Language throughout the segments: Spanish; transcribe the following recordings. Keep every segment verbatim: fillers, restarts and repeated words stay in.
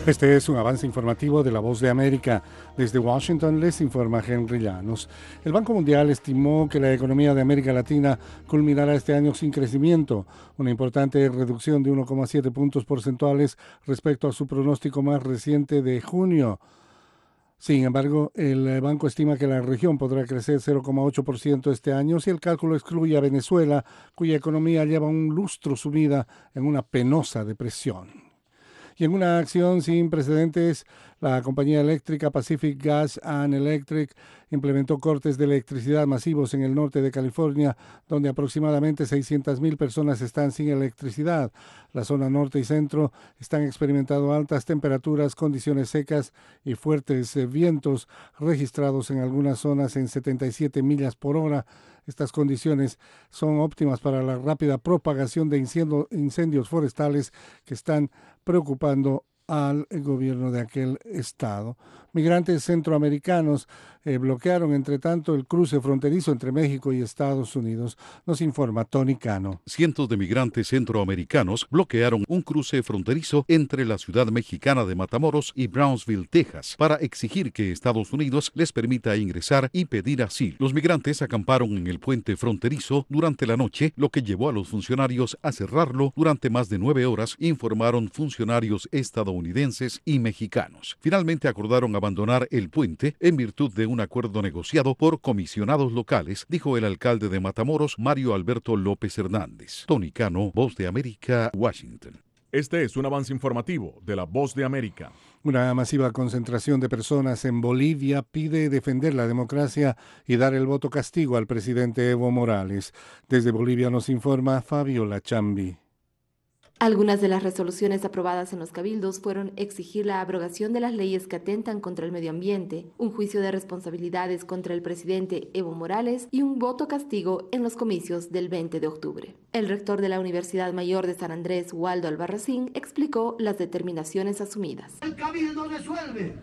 Este es un avance informativo de La Voz de América. Desde Washington les informa Henry Llanos. El Banco Mundial estimó que la economía de América Latina culminará este año sin crecimiento, una importante reducción de uno coma siete puntos porcentuales respecto a su pronóstico más reciente de junio. Sin embargo, el banco estima que la región podrá crecer cero coma ocho por ciento este año si el cálculo excluye a Venezuela, cuya economía lleva un lustro sumida en una penosa depresión. Y en una acción sin precedentes, la compañía eléctrica Pacific Gas and Electric implementó cortes de electricidad masivos en el norte de California, donde aproximadamente seiscientas mil personas están sin electricidad. La zona norte y centro están experimentando altas temperaturas, condiciones secas y fuertes vientos registrados en algunas zonas en setenta y siete millas por hora. Estas condiciones son óptimas para la rápida propagación de incendios, incendios forestales que están preocupando al gobierno de aquel estado. Migrantes centroamericanos eh, bloquearon, entre tanto, el cruce fronterizo entre México y Estados Unidos. Nos informa Tony Cano. Cientos de migrantes centroamericanos bloquearon un cruce fronterizo entre la ciudad mexicana de Matamoros y Brownsville, Texas, para exigir que Estados Unidos les permita ingresar y pedir asilo. Los migrantes acamparon en el puente fronterizo durante la noche, lo que llevó a los funcionarios a cerrarlo durante más de nueve horas, informaron funcionarios estadounidenses y mexicanos. Finalmente acordaron abandonar el puente en virtud de un acuerdo negociado por comisionados locales, dijo el alcalde de Matamoros, Mario Alberto López Hernández. Tony Cano, Voz de América, Washington. Este es un avance informativo de La Voz de América. Una masiva concentración de personas en Bolivia pide defender la democracia y dar el voto castigo al presidente Evo Morales. Desde Bolivia nos informa Fabiola Chambi. Algunas de las resoluciones aprobadas en los cabildos fueron exigir la abrogación de las leyes que atentan contra el medio ambiente, un juicio de responsabilidades contra el presidente Evo Morales y un voto castigo en los comicios del veinte de octubre. El rector de la Universidad Mayor de San Andrés, Waldo Albarracín, explicó las determinaciones asumidas. El cabildo resuelve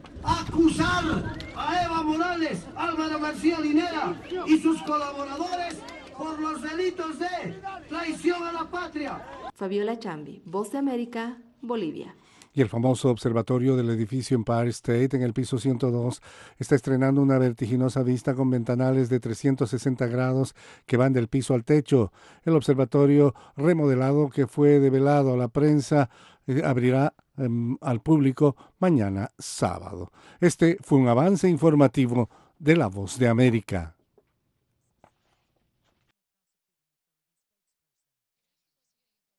acusar a Evo Morales, Álvaro García Linera y sus colaboradores por los delitos de traición a la patria. Fabiola Chambi, Voz de América, Bolivia. Y el famoso observatorio del edificio Empire State en el piso ciento dos está estrenando una vertiginosa vista con ventanales de trescientos sesenta grados que van del piso al techo. El observatorio remodelado, que fue develado a la prensa, eh, abrirá eh, al público mañana sábado. Este fue un avance informativo de La Voz de América.